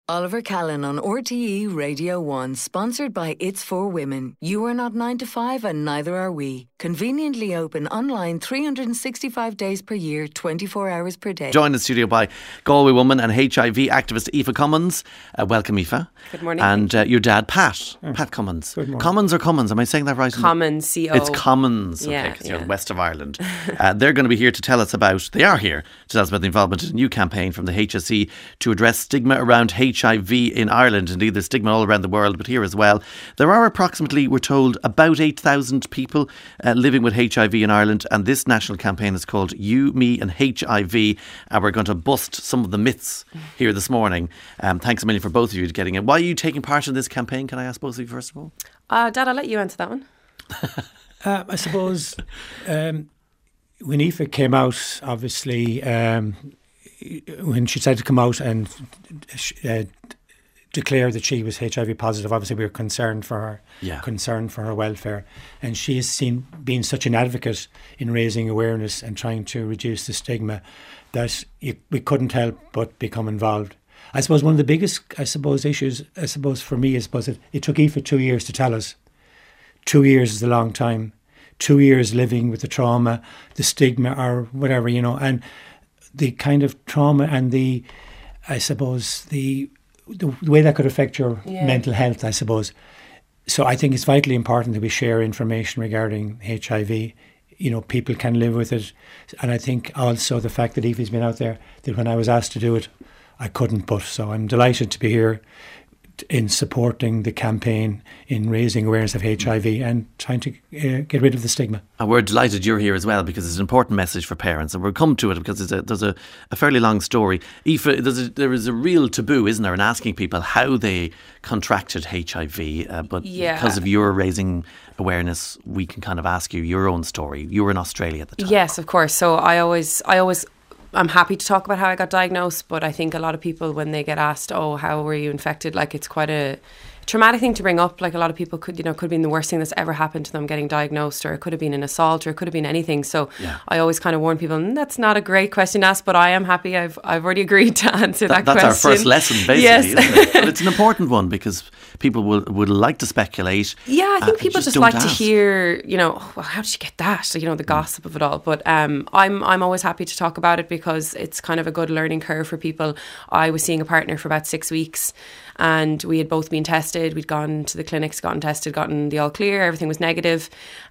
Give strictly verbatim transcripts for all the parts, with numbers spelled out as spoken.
Oliver Callan on R T E Radio one, sponsored by It's For Women. You are not nine to five and neither are we. Conveniently open online three hundred sixty-five days per year, twenty-four hours per day. Joined in studio by Galway woman and H I V activist Aoife Cummins. Uh, welcome, Aoife. Good morning. And uh, your dad, Pat. Oh. Pat Cummins. Good morning. Cummins or Cummins? Am I saying that right? Cummins, C O. It's Cummins. Okay, yeah, because yeah. you're in west of Ireland. uh, they're going to be here to tell us about, they are here to tell us about the involvement in a new campaign from the H S E to address stigma around H I V in Ireland. Indeed, there's stigma all around the world, but here as well. There are approximately, we're told, about eight thousand people uh, living with H I V in Ireland, and this national campaign is called You, Me and H I V, and we're going to bust some of the myths here this morning. Um, thanks a million for both of you getting it. Why are you taking part in this campaign, can I ask both of you first of all? Uh, Dad, I'll let you answer that one. uh, I suppose um, when Aoife came out, obviously, um, when she decided to come out and uh, declare that she was H I V positive, obviously we were concerned for her, yeah. concerned for her welfare, and she has seen being such an advocate in raising awareness and trying to reduce the stigma that you, we couldn't help but become involved. I suppose one of the biggest, I suppose, issues, I suppose for me, I suppose it, it took Aoife two years to tell us. Two years is a long time. Two years living with the trauma, the stigma, or whatever, you know, and the kind of trauma and the, I suppose, the the way that could affect your yeah. mental health, I suppose. So I think it's vitally important that we share information regarding H I V. You know, people can live with it. And I think also the fact that Aoife's been out there, that when I was asked to do it, I couldn't but. So I'm delighted to be here in supporting the campaign in raising awareness of H I V and trying to uh, get rid of the stigma. And we're delighted you're here as well, because it's an important message for parents, and we'll come to it because it's a, there's a, a fairly long story. Aoife, there's a, there is a real taboo, isn't there, in asking people how they contracted H I V, uh, but yeah. because of your raising awareness, we can kind of ask you your own story. You were in Australia at the time. Yes, of course. So I always, I always I'm happy to talk about how I got diagnosed, but I think a lot of people, when they get asked, oh, how were you infected? Like, it's quite a traumatic thing to bring up. Like, a lot of people could, you know, could have been the worst thing that's ever happened to them getting diagnosed, or it could have been an assault, or it could have been anything. So yeah. I always kind of warn people, mm, that's not a great question to ask, but I am happy I've I've already agreed to answer that, that that's question. That's our first lesson, basically. Yes. Isn't it? But it's an important one, because people will, would like to speculate. Yeah, I think uh, people just, just like ask. to hear, you know, oh, well, how did you get that? So, you know, the gossip of it all. But um, I'm I'm always happy to talk about it, because it's kind of a good learning curve for people. I was seeing a partner for about six weeks, and we had both been tested. We'd gone to the clinics, gotten tested, gotten the all clear, everything was negative,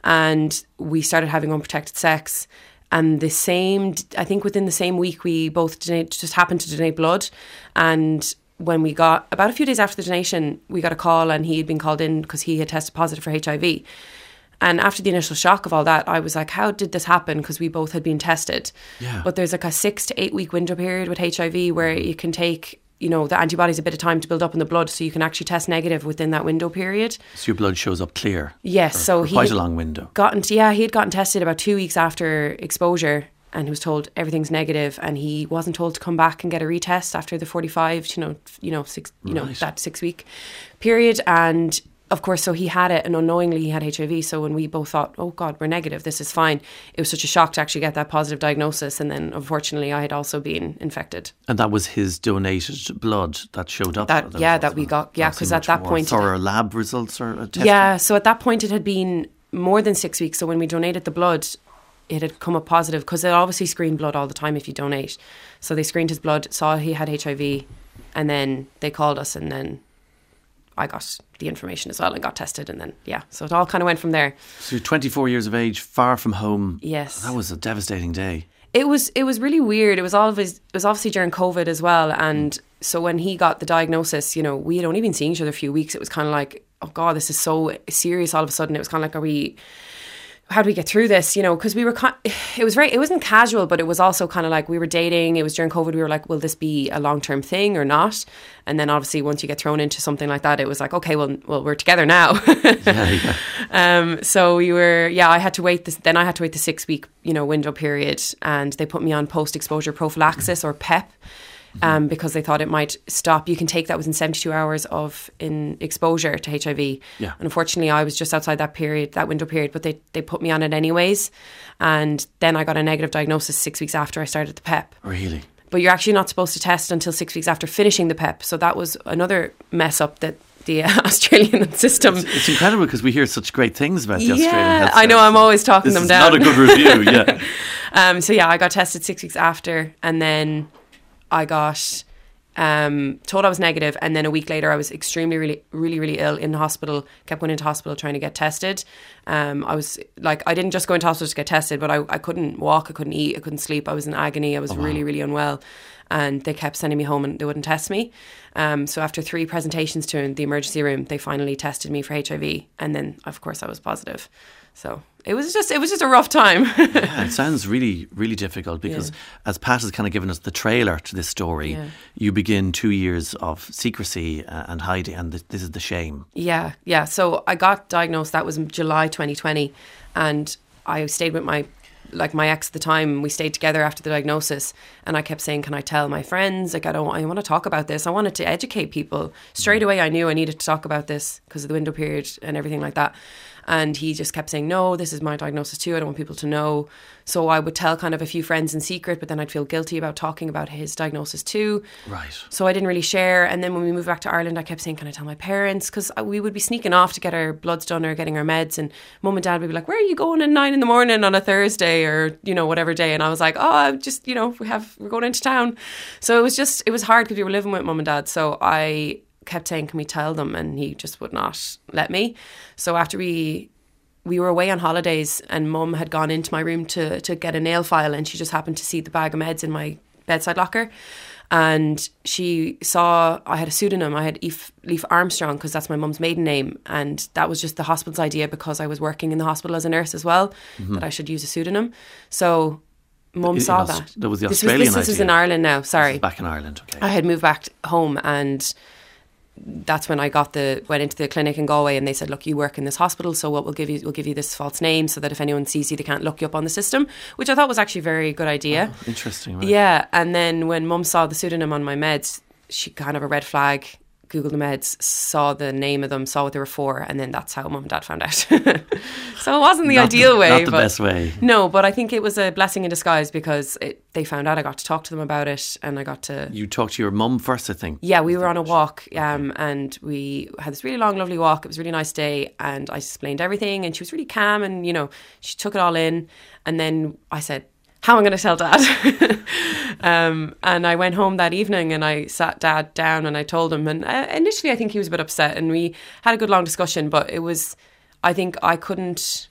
and we started having unprotected sex. And the same, I think within the same week, we both donate, just happened to donate blood. And when we got, about a few days after the donation, we got a call, and he had been called in because he had tested positive for H I V. And after the initial shock of all that, I was like, how did this happen? Because we both had been tested. Yeah. But there's like a six to eight week window period with H I V where you can take, you know, the antibodies a bit of time to build up in the blood, so you can actually test negative within that window period. So your blood shows up clear. Yes. For, so for he quite a long window. Gotten to, yeah, he had gotten tested about two weeks after exposure, and he was told everything's negative, and he wasn't told to come back and get a retest after the forty-five, you know, you know, six, you know, right. that six week period. And of course, so he had it, and unknowingly he had H I V. So when we both thought, oh God, we're negative, this is fine, it was such a shock to actually get that positive diagnosis. And then unfortunately I had also been infected. And that was his donated blood that showed up? That, yeah, that we got, yeah, because at that point... Thorough lab results or a test? Yeah, so at that point it had been more than six weeks. So when we donated the blood, it had come up positive, because they obviously screen blood all the time if you donate. So they screened his blood, saw he had H I V, and then they called us, and then I got the information as well and got tested, and then, yeah, so it all kind of went from there. So you're twenty-four years of age, far from home. Yes. That was a devastating day. It was it was really weird. It was always, it was obviously during COVID as well, and so when he got the diagnosis, you know, we had only been seeing each other a few weeks. It was kind of like, oh God, this is so serious all of a sudden. It was kind of like, are we... how do we get through this? You know, because we were, it was very, it wasn't casual, but it was also kind of like we were dating. It was during COVID. We were like, will this be a long-term thing or not? And then obviously once you get thrown into something like that, it was like, okay, well, well, we're together now. yeah, yeah. Um, so we were, yeah, I had to wait this, then I had to wait the six week, you know, window period, and they put me on post-exposure prophylaxis, or PEP. Um, because they thought it might stop. You can take that within seventy-two hours of in exposure to H I V. Yeah. And unfortunately, I was just outside that period, that window period, but they, they put me on it anyways. And then I got a negative diagnosis six weeks after I started the PEP. Really? but you're actually not supposed to test until six weeks after finishing the P E P. So that was another mess up that the Australian system. It's, it's incredible because we hear such great things about the yeah, Australian health I know, service. I'm always talking this them is down. Not a good review, yeah. um, so yeah, I got tested six weeks after, and then I got um, told I was negative, and then a week later I was extremely, really, really, really ill in the hospital. Kept going into hospital trying to get tested. Um, I was like, I didn't just go into hospital to get tested, but I, I couldn't walk, I couldn't eat, I couldn't sleep. I was in agony. I was oh, wow. really, really unwell. And they kept sending me home and they wouldn't test me. Um, so after three presentations to the emergency room, they finally tested me for H I V. And then, of course, I was positive. So it was just it was just a rough time. Yeah, it sounds really, really difficult because yeah. as Pat has kind of given us the trailer to this story, yeah. you begin two years of secrecy and hiding, and this is the shame. Yeah, yeah. So I got diagnosed, that was in July twenty twenty, and I stayed with my like my ex at the time. We stayed together after the diagnosis, and I kept saying, can I tell my friends? Like, I don't I want to talk about this. I wanted to educate people. Straight away I knew I needed to talk about this because of the window period and everything like that. And he just kept saying, no, this is my diagnosis too. I don't want people to know. So I would tell kind of a few friends in secret, but then I'd feel guilty about talking about his diagnosis too. Right. So I didn't really share. And then when we moved back to Ireland, I kept saying, can I tell my parents? Because we would be sneaking off to get our bloods done or getting our meds. And mum and dad would be like, where are you going at nine in the morning on a Thursday or, you know, whatever day? And I was like, oh, I'm just, you know, we have, we're going into town. So it was just, it was hard because we were living with mum and dad. So I kept saying, can we tell them? And he just would not let me. So after we... we were away on holidays and mum had gone into my room to, to get a nail file, and she just happened to see the bag of meds in my bedside locker. And she saw I had a pseudonym. I had Leaf, Leaf Armstrong because that's my mum's maiden name. And that was just the hospital's idea because I was working in the hospital as a nurse as well, mm-hmm. that I should use a pseudonym. So mum saw Aus- that. That was the this Australian was, This, this is in Ireland now, sorry. Back in Ireland, okay. I had moved back home, and that's when I got the went into the clinic in Galway, and they said, look, you work in this hospital, so what we'll give you we'll give you this false name so that if anyone sees you they can't look you up on the system, which I thought was actually a very good idea. Oh, interesting, right. Yeah. And then when mum saw the pseudonym on my meds, she kind of a red flag, Googled the meds, saw the name of them, saw what they were for, and then that's how mum and dad found out. So it wasn't the not ideal the, way. Not the but, best way. No, but I think it was a blessing in disguise because it, they found out. I got to talk to them about it, and I got to... You talked to your mum first, I think. Yeah, we were on a walk, um, and we had this really long, lovely walk. It was a really nice day, and I explained everything, and she was really calm, and, you know, she took it all in. And then I said, how am I going to tell Dad? um, and I went home that evening and I sat Dad down and I told him. And uh, initially I think he was a bit upset, and we had a good long discussion, but it was, I think I couldn't,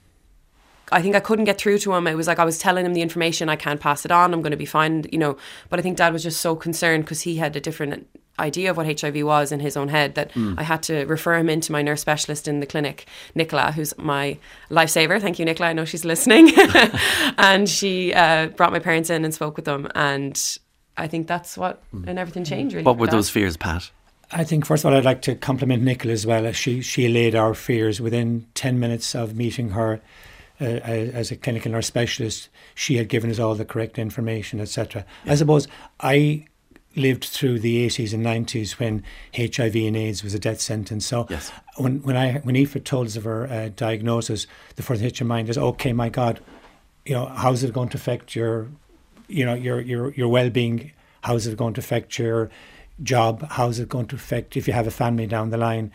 I think I couldn't get through to him. It was like I was telling him the information, I can't pass it on, I'm going to be fine, you know. But I think Dad was just so concerned because he had a different idea of what H I V was in his own head that mm. I had to refer him into my nurse specialist in the clinic, Nicola, who's my lifesaver. Thank you, Nicola. I know she's listening. And she uh, brought my parents in and spoke with them, and I think that's what mm. and everything changed. Really, what were those fears, Pat? I think first of all I'd like to compliment Nicola as well. She she allayed our fears within ten minutes of meeting her. Uh, as a clinical nurse specialist, she had given us all the correct information, et cetera. Yeah. I suppose I lived through the eighties and nineties when H I V and AIDS was a death sentence. So yes. when when I when Aoife told us of her uh, diagnosis, the first thing that hit your mind is, okay, my God, you know, how's it going to affect your, you know, your your your well-being? How's it going to affect your job? How's it going to affect if you have a family down the line?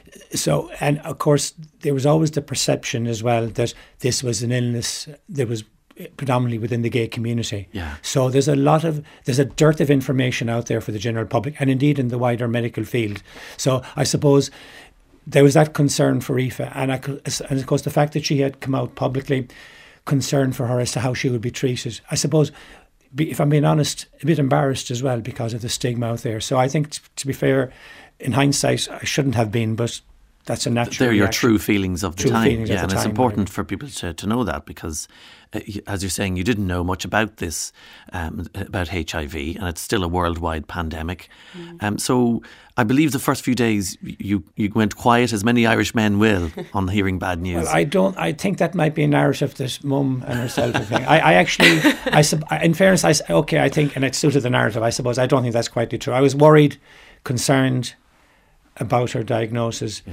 So, and of course, there was always the perception as well that this was an illness that was predominantly within the gay community. Yeah. So there's a lot of, there's a dearth of information out there for the general public and indeed in the wider medical field. So I suppose there was that concern for Aoife, and, I, and of course the fact that she had come out publicly, concern for her as to how she would be treated. I suppose, if I'm being honest, a bit embarrassed as well because of the stigma out there. So I think, t- to be fair, in hindsight, I shouldn't have been, but that's a natural They're your reaction. true feelings of the true time. Feelings yeah, of and the it's time, important really. for people to, to know that because, uh, as you're saying, you didn't know much about this, um, about H I V, and it's still a worldwide pandemic. Mm. Um, so I believe the first few days you, you went quiet, as many Irish men will, on hearing bad news. Well, I don't. I think that might be a narrative that Mum and herself are thinking. I, I actually, I sub, in fairness, I okay. I think, and it suited the narrative. I suppose I don't think that's quite true. I was worried, concerned about her diagnosis. Yeah.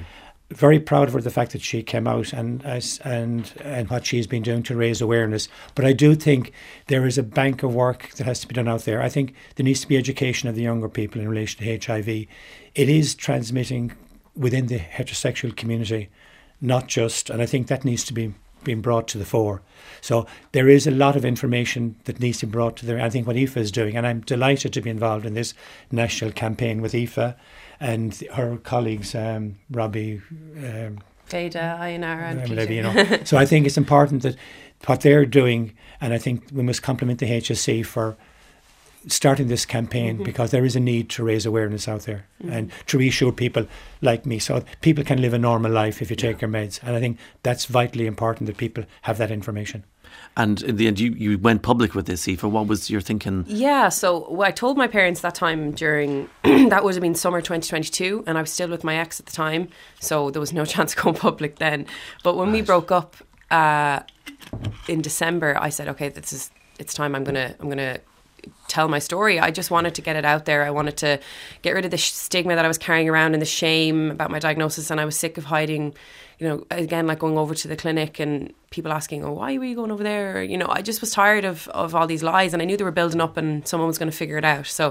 very proud of her, the fact that she came out and and and what she's been doing to raise awareness. But I do think there is a bank of work that has to be done out there. I think there needs to be education of the younger people in relation to H I V. It is transmitting within the heterosexual community, not just, and I think that needs to be being brought to the fore. So there is a lot of information that needs to be brought to the, I think what Aoife is doing, and I'm delighted to be involved in this national campaign with Aoife and her colleagues, um, Robbie, um, Data, Ayanara and Levy, you Peter. know. So I think it's important that what they're doing, and I think we must compliment the H S C for starting this campaign, mm-hmm. because there is a need to raise awareness out there, mm-hmm. and to reassure people like me, so people can live a normal life if you take yeah. your meds. And I think that's vitally important that people have that information. And in the end, you, you went public with this, Aoife. What was your thinking? Yeah, so well, I told my parents that time during, that would have been summer twenty twenty-two, and I was still with my ex at the time, so there was no chance of going public then. But when right. we broke up uh, in December, I said, okay, this is, it's time, I'm going to, I'm going to tell my story. I just wanted to get it out there. I wanted to get rid of the sh- stigma that I was carrying around and the shame about my diagnosis, and I was sick of hiding, you know, again, like going over to the clinic and people asking, oh, why were you going over there? You know, I just was tired of, of all these lies, and I knew they were building up and someone was going to figure it out. So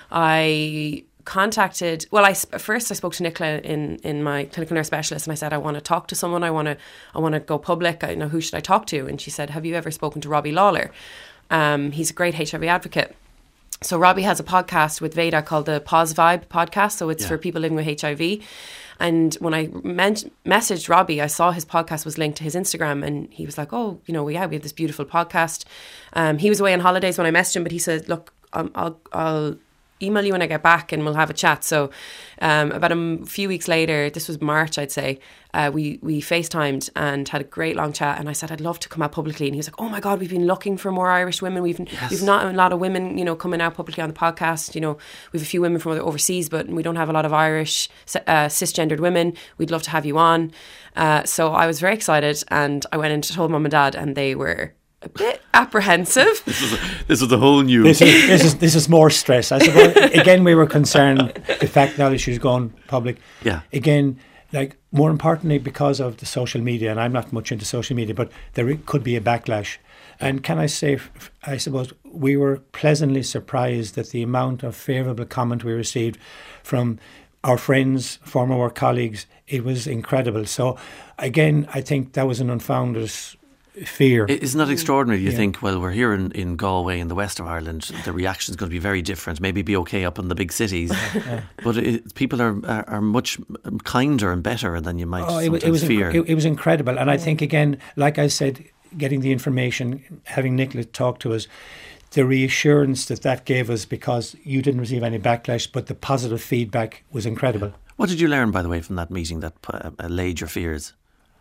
I contacted, well, I first I spoke to Nicola in, in my clinical nurse specialist, and I said, I want to talk to someone. I want to I want to go public. I know, who should I talk to? And she said, have you ever spoken to Robbie Lawler? Um, he's a great H I V advocate. So Robbie has a podcast with Veda called the Pause Vibe podcast. So it's yeah. for people living with H I V. And when I men- messaged Robbie, I saw his podcast was linked to his Instagram, and he was like, oh, you know, yeah, we have this beautiful podcast. Um, he was away on holidays when I messaged him, but he said, look, um, I'll, I'll email you when I get back and we'll have a chat. So um, about a m- few weeks later, this was March, I'd say, uh, we, we FaceTimed and had a great long chat. And I said, I'd love to come out publicly. And he was like, oh my God, we've been looking for more Irish women. We've yes. we've not a lot of women, you know, coming out publicly on the podcast. You know, we have a few women from overseas, but we don't have a lot of Irish uh, cisgendered women. We'd love to have you on. Uh, so I was very excited, and I went in to told mum and dad, and they were a bit apprehensive. This was a, this was a whole new. This is this is this is more stress. I suppose. Again, we were concerned the fact now that she's gone public. Yeah. Again, like more importantly, because of the social media, and I'm not much into social media, but there could be a backlash. And can I say, I suppose we were pleasantly surprised that the amount of favourable comment we received from our friends, former work colleagues, it was incredible. So again, I think that was an unfounded fear. Isn't that extraordinary? You yeah. think, well, we're here in, in Galway in the west of Ireland, the reaction is going to be very different, maybe be okay up in the big cities, yeah. but it, people are, are are much kinder and better than you might oh, sometimes it, it was fear. Inc- it, it was incredible. And I think, again, like I said, getting the information, having Nicola talk to us, the reassurance that that gave us, because you didn't receive any backlash, but the positive feedback was incredible. What did you learn, by the way, from that meeting that uh, allayed your fears?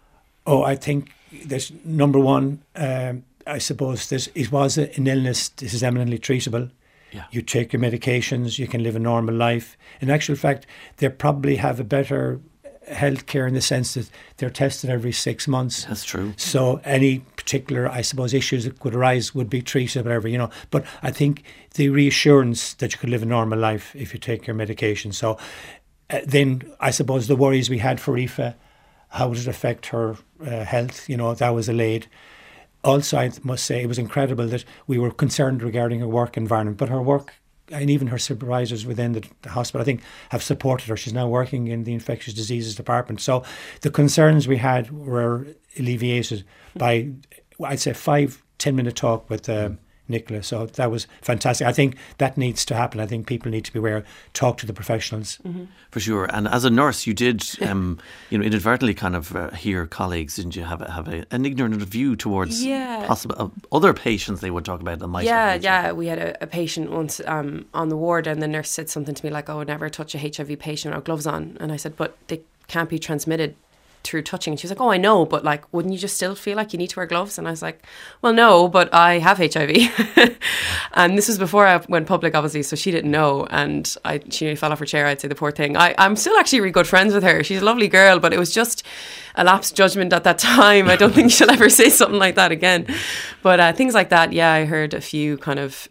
Oh, I think there's number one, um, I suppose this, it was an illness. This is eminently treatable. Yeah. You take your medications, you can live a normal life. In actual fact, they probably have a better healthcare in the sense that they're tested every six months. That's true. So any particular, I suppose, issues that could arise would be treated, whatever, you know. But I think the reassurance that you could live a normal life if you take your medication. So uh, then I suppose the worries we had for Aoife, how would it affect her uh, health? You know, that was allayed. Also, I must say, it was incredible that we were concerned regarding her work environment, but her work, and even her supervisors within the, the hospital, I think, have supported her. She's now working in the infectious diseases department. So the concerns we had were alleviated by, I'd say, five, ten minute talk with um, Nicola. So that was fantastic. I think that needs to happen. I think people need to be aware, talk to the professionals. Mm-hmm. For sure. And as a nurse, you did, um, you know, inadvertently kind of uh, hear colleagues, didn't you, have a, have a, an ignorant view towards yeah. possible uh, other patients they would talk about that might yeah, have yeah. We had a, a patient once um, on the ward, and the nurse said something to me like, "Oh, I would never touch a H I V patient without gloves on." And I said, "But they can't be transmitted through touching." And she was like, "Oh, I know, but like, wouldn't you just still feel like you need to wear gloves?" And I was like, "Well, no, but I have H I V." And this was before I went public, obviously, so she didn't know, and I she nearly fell off her chair. I'd say, the poor thing. I, I'm still actually really good friends with her. She's a lovely girl, but it was just a lapsed judgment at that time. I don't think she'll ever say something like that again. But uh, things like that, yeah, I heard a few kind of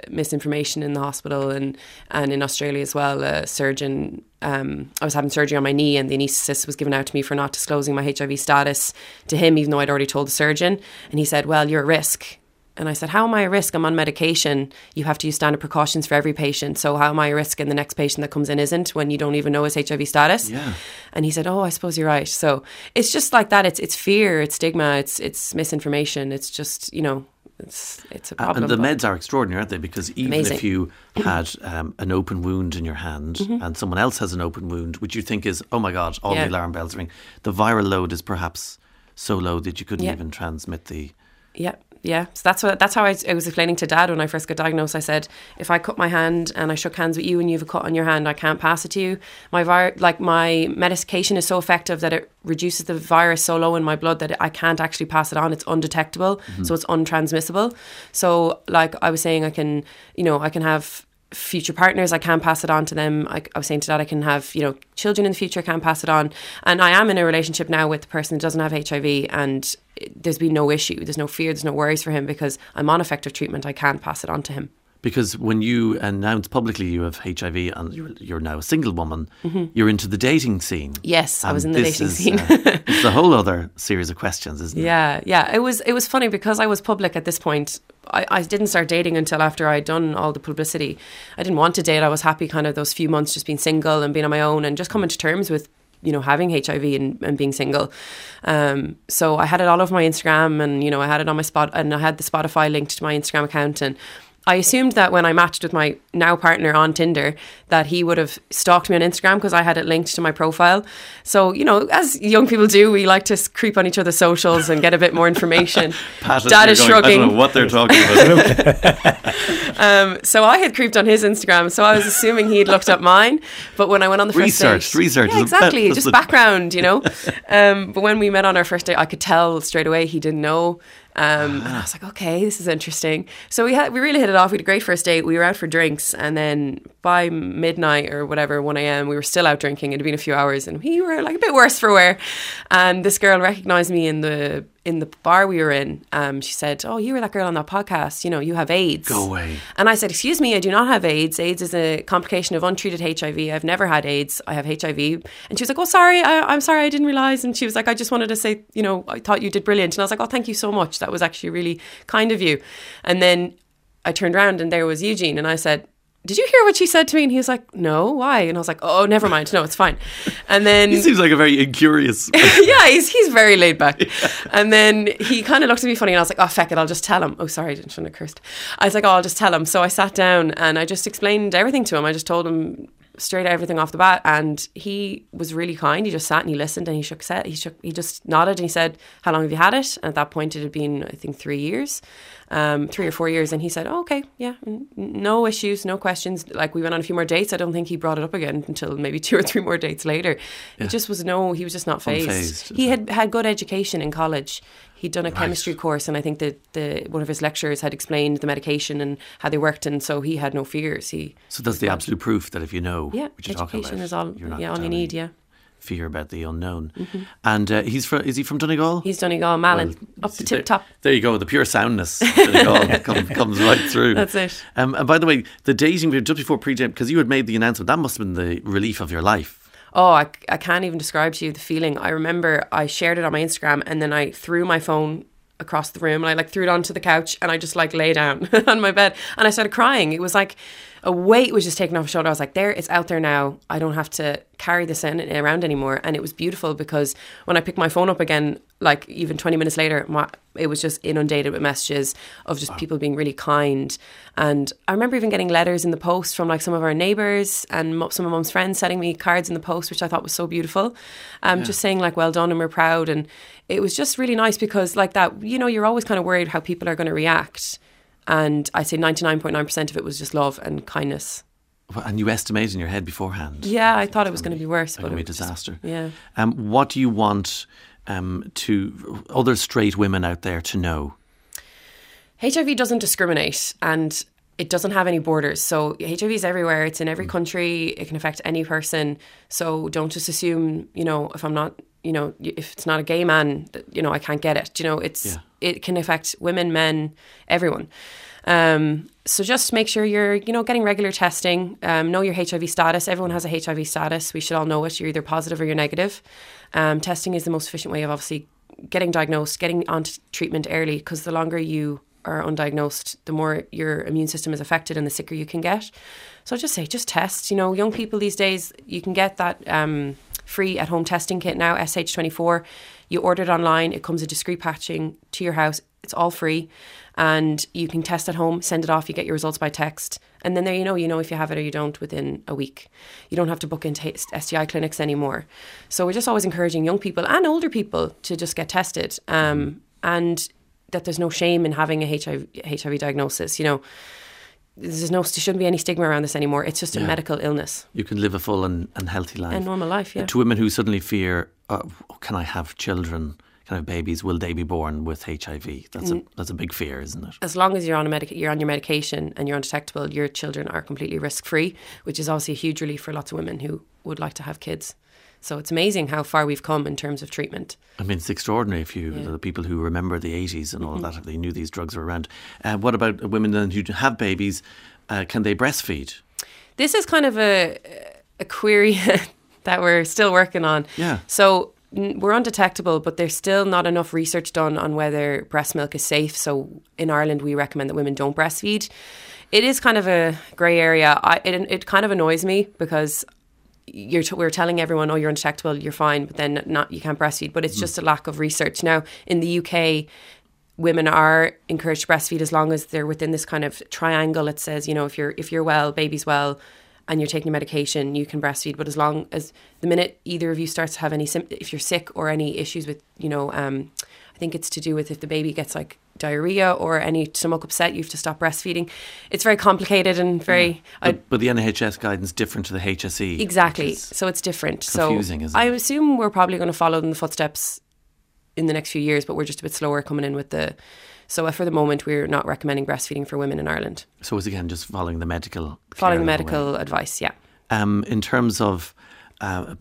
misinformation in the hospital and, and in Australia as well. A surgeon, um, I was having surgery on my knee and the anaesthetist was given out to me for not disclosing my H I V status to him, even though I'd already told the surgeon. And he said, well, you're at risk. And I said, how am I at risk? I'm on medication. You have to use standard precautions for every patient. So how am I at risk and the next patient that comes in isn't, when you don't even know his H I V status? Yeah. And he said, oh, I suppose you're right. So it's just like that. It's it's fear, it's stigma, it's it's misinformation. It's just, you know, it's it's a problem. And the meds are extraordinary, aren't they? Because even Amazing. if you had um, an open wound in your hand mm-hmm. and someone else has an open wound, which you think is, oh my God, all yeah. the alarm bells ring, the viral load is perhaps so low that you couldn't yeah. even transmit the... Yeah. Yeah, so that's what that's how I, I was explaining to Dad when I first got diagnosed. I said, if I cut my hand and I shook hands with you and you have a cut on your hand, I can't pass it to you. My vir- like my medication is so effective that it reduces the virus so low in my blood that I can't actually pass it on. It's undetectable, mm-hmm. so it's untransmissible. So, like I was saying, I can, you know, I can have future partners, I can pass it on to them. I, I was saying to Dad, I can have, you know, children in the future, I can pass it on. And I am in a relationship now with the person who doesn't have H I V, and there's been no issue, there's no fear, there's no worries for him because I'm on effective treatment. I can pass it on to him. Because when you announce publicly you have H I V and you're, you're now a single woman, mm-hmm. you're into the dating scene. Yes, I was in the dating is, scene. uh, it's a whole other series of questions, isn't it? Yeah, yeah. It was it was funny because I was public at this point. I, I didn't start dating until after I'd done all the publicity. I didn't want to date. I was happy kind of those few months just being single and being on my own and just coming to terms with, you know, having H I V and, and being single. Um, so I had it all over my Instagram and, you know, I had it on my spot and I had the Spotify linked to my Instagram account, and I assumed that when I matched with my now partner on Tinder that he would have stalked me on Instagram because I had it linked to my profile. So, you know, as young people do, we like to creep on each other's socials and get a bit more information. Pat, Dad is going, shrugging. I don't know what they're talking about. um, so I had creeped on his Instagram, so I was assuming he'd looked up mine. But when I went on the first research, date... Research, yeah, exactly, just background, you know. Um, but when we met on our first date, I could tell straight away he didn't know. Um, and I was like, okay, this is interesting. So we had we really hit it off. We had a great first date. We were out for drinks, and then by midnight or whatever, one a.m, we were still out drinking. It had been a few hours, and we were like a bit worse for wear. And this girl recognised me in the in the bar we were in. Um, she said, "Oh, you were that girl on that podcast. You know, you have AIDS." Go away. And I said, "Excuse me, I do not have AIDS. AIDS is a complication of untreated H I V. I've never had AIDS. I have H I V." And she was like, "Oh, sorry, I, I'm sorry, I didn't realise." And she was like, "I just wanted to say, you know, I thought you did brilliant." And I was like, "Oh, thank you so much. That was actually really kind of you." And then I turned around and there was Eugene, and I said, "Did you hear what she said to me?" And he was like, "No, why?" And I was like, "Oh, never mind. No, it's fine." And then he seems like a very incurious. yeah, he's he's very laid back. Yeah. And then he kind of looked at me funny, and I was like, "Oh, feck it, I'll just tell him." Oh, sorry, I didn't shouldn't have cursed. I was like, "Oh, I'll just tell him." So I sat down and I just explained everything to him. I just told him straight everything off the bat, and he was really kind. He just sat and he listened, and he shook set. He shook. He just nodded and he said, "How long have you had it?" And at that point, it had been, I think, three years. Um, three or four years, and he said, oh, okay, yeah, n- no issues, no questions. Like, we went on a few more dates. I don't think he brought it up again until maybe two or three more dates later. Yeah. It just was no, he was just not phased. Unfazed, he had had good education in college. He'd done a right. chemistry course, and I think that the one of his lecturers had explained the medication and how they worked, and so he had no fears. He so that's the absolute proof that if you know yeah, what you're education talking about, is all, you're not yeah, all you need, yeah. fear about the unknown. Mm-hmm. And uh, he's from, is he from Donegal? He's Donegal, Malin, well, up the tip there, top. There you go, the pure soundness of Donegal comes, comes right through. That's it. Um, and by the way, the dating, just before pre-date, because you had made the announcement, that must have been the relief of your life. Oh, I, I can't even describe to you the feeling. I remember I shared it on my Instagram, and then I threw my phone across the room, and I like threw it onto the couch, and I just like lay down on my bed, and I started crying. It was like a weight was just taken off my shoulder. I was like, there, it's out there now. I don't have to carry this in, around anymore. And it was beautiful because when I picked my phone up again, like even twenty minutes later, my, it was just inundated with messages of just wow. people being really kind. And I remember even getting letters in the post from like some of our neighbours and mo- some of Mum's friends sending me cards in the post, which I thought was so beautiful. Um, yeah. Just saying like, well done, and we're proud. And it was just really nice because like that, you know, you're always kind of worried how people are going to react. And I'd say ninety-nine point nine percent of it was just love and kindness. Well, and you estimated in your head beforehand. Yeah, I thought it was going to be worse. It was going to be a disaster. Just, yeah. Um, what do you want um, to other straight women out there to know? H I V doesn't discriminate, and it doesn't have any borders. So H I V is everywhere. It's in every country. It can affect any person. So don't just assume, you know, if I'm not, you know, if it's not a gay man, you know, I can't get it. You know, it's... Yeah. It can affect women, men, everyone. Um, so just make sure you're, you know, getting regular testing. Um, know your H I V status. Everyone has a H I V status. We should all know it. You're either positive or you're negative. Um, testing is the most efficient way of obviously getting diagnosed, getting onto treatment early, because the longer you are undiagnosed, the more your immune system is affected and the sicker you can get. So I'll just say, just test. You know, young people these days, you can get that um, free at-home testing kit now, S H twenty-four. You order it online. It comes a discreet packaging to your house. It's all free. And you can test at home, send it off, you get your results by text. And then there you know, you know if you have it or you don't within a week. You don't have to book into S T I clinics anymore. So we're just always encouraging young people and older people to just get tested. Um, and that there's no shame in having a H I V, H I V diagnosis. You know, there's no, there shouldn't be any stigma around this anymore. It's just a yeah. medical illness. You can live a full and, and healthy life. A normal life, yeah. To women who suddenly fear, oh, can I have children? Can I have babies? Will they be born with H I V? That's a that's a big fear, isn't it? As long as you're on a medic- you're on your medication and you're undetectable, your children are completely risk free, which is obviously a huge relief for lots of women who would like to have kids. So it's amazing how far we've come in terms of treatment. I mean, it's extraordinary if you, yeah. the people who remember the eighties and all mm-hmm. that, they knew these drugs were around. Uh, what about women then who have babies? Uh, can they breastfeed? This is kind of a, a query that we're still working on. Yeah. So we're undetectable, but there's still not enough research done on whether breast milk is safe. So in Ireland, we recommend that women don't breastfeed. It is kind of a grey area. I, it, it kind of annoys me because You're t- we're telling everyone, oh, you're undetectable, you're fine, but then not you can't breastfeed. But it's mm. just a lack of research. Now, in the U K, women are encouraged to breastfeed as long as they're within this kind of triangle. It says, you know, if you're if you're well, baby's well, and you're taking medication, you can breastfeed. But as long as the minute either of you starts to have any symptoms, if you're sick or any issues with, you know, um, I think it's to do with if the baby gets like diarrhea or any stomach upset, you have to stop breastfeeding. It's very complicated and very... Yeah. But, but the N H S guidance is different to the H S E. Exactly. So it's different. Confusing, so isn't it? I assume we're probably going to follow in the footsteps in the next few years, but we're just a bit slower coming in with the... So for the moment, we're not recommending breastfeeding for women in Ireland. So it's again just following the medical... Following the medical advice, yeah. Um, in terms of uh,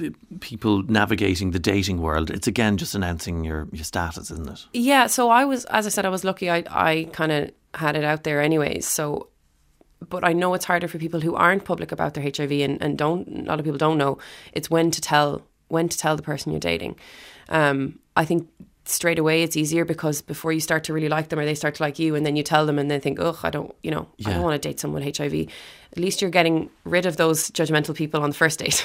people navigating the dating world, it's again just announcing your, your status, isn't it? Yeah, so I was, as I said, I was lucky. I, I kind of had it out there anyways. So, but I know it's harder for people who aren't public about their H I V and, and don't, a lot of people don't know. It's when to tell, when to tell the person you're dating. Um, I think straight away it's easier because before you start to really like them or they start to like you and then you tell them and they think, ugh, I don't, you know, yeah. I don't want to date someone with H I V. At least you're getting rid of those judgmental people on the first date.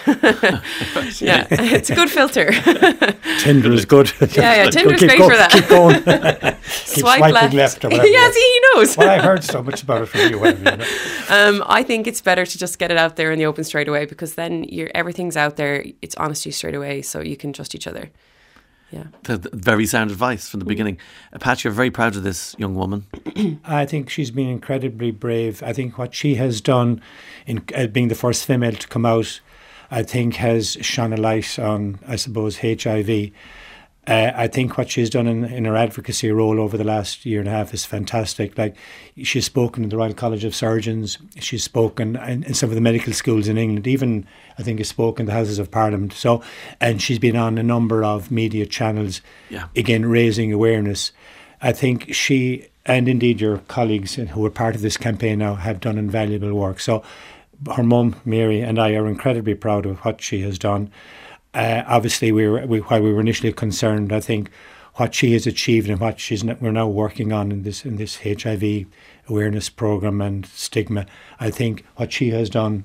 yeah, it's a good filter. Tinder is good. Yeah, yeah, Tinder's keep great go, for that. Keep going. keep Swipe swiping left. left or whatever. Yeah, see, he knows. Well, I heard so much about it from you. Whatever, you know. um, I think it's better to just get it out there in the open straight away because then you're, everything's out there. It's honesty straight away so you can trust each other. Yeah, the, the very sound advice from the beginning. Uh, Pat, you're very proud of this young woman. I think she's been incredibly brave. I think what she has done in uh, being the first female to come out, I think has shone a light on, I suppose, H I V. Uh, I think what she's done in, in her advocacy role over the last year and a half is fantastic. Like, she's spoken in the Royal College of Surgeons, she's spoken in, in some of the medical schools in England, even I think has spoken in the Houses of Parliament. So, and she's been on a number of media channels, yeah. again, raising awareness. I think she, and indeed your colleagues who are part of this campaign now, have done invaluable work. So her mum, Mary, and I are incredibly proud of what she has done. Uh, obviously, we were we, while we were initially concerned, I think what she has achieved and what she's we're now working on in this in this H I V awareness program and stigma, I think what she has done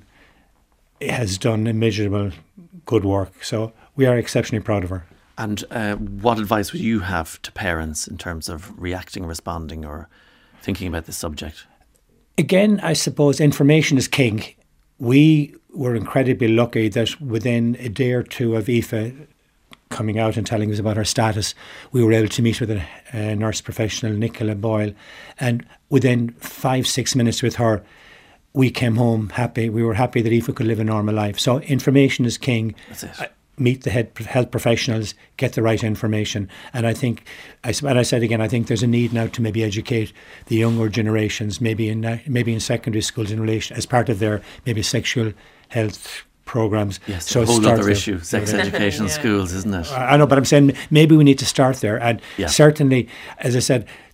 has done immeasurable good work. So we are exceptionally proud of her. And uh, what advice would you have to parents in terms of reacting, responding, or thinking about this subject? Again, I suppose information is king. We were incredibly lucky that within a day or two of Aoife coming out and telling us about her status, we were able to meet with a, a nurse professional, Nicola Boyle, and within five, six minutes with her, we came home happy. We were happy that Aoife could live a normal life. So information is king. That's it. Uh, meet the head health professionals, get the right information. And I think, and I said again, I think there's a need now to maybe educate the younger generations, maybe in uh, maybe in secondary schools in relation, as part of their maybe sexual health programs. Yes, so a whole other there. issue, sex education yeah. schools, isn't it? I know, but I'm saying maybe we need to start there. And yeah. certainly, as I said,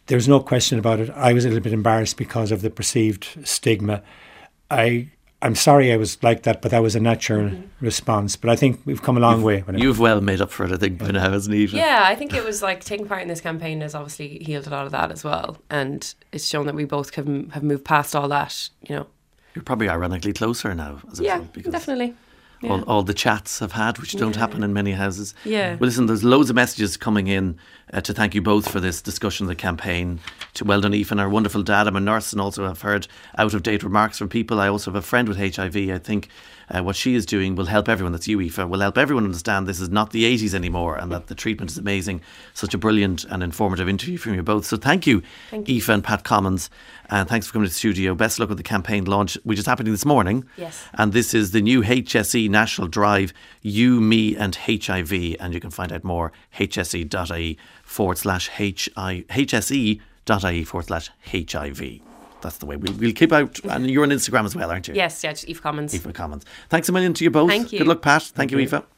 there's no question about it. I was a little bit embarrassed because of the perceived stigma. I, I'm sorry I was like that, but that was a natural mm-hmm. response. But I think we've come a long you've, way. You've well made up for it, I think, by now, hasn't Aoife? Yeah, I think it was like taking part in this campaign has obviously healed a lot of that as well. And it's shown that we both have, have moved past all that, you know. You're probably ironically closer now. As a yeah, result, because definitely. Yeah. All, all the chats I've had, which don't yeah. happen in many houses. Yeah. Well, listen, there's loads of messages coming in uh, to thank you both for this discussion of the campaign. To well done, Aoife, and our wonderful dad. I'm a nurse, and also I've heard out-of-date remarks from people. I also have a friend with H I V. I think uh, what she is doing will help everyone. That's you, Aoife. Will help everyone understand this is not the eighties anymore, and that the treatment is amazing. Such a brilliant and informative interview from you both. So thank you, thank you. Aoife and Pat Commons. And thanks for coming to the studio. Best of luck with the campaign launch, which is happening this morning. Yes. And this is the new H S E National Drive, You, Me and H I V. And you can find out more, hse.ie forward slash HI, hse.ie forward slash HIV. That's the way. We'll, we'll keep out. And you're on Instagram as well, aren't you? Yes, yeah, just Aoife Commons. Aoife Commons. Thanks a million to you both. Thank you. Good luck, Pat. Thank, Thank you, you, Aoife.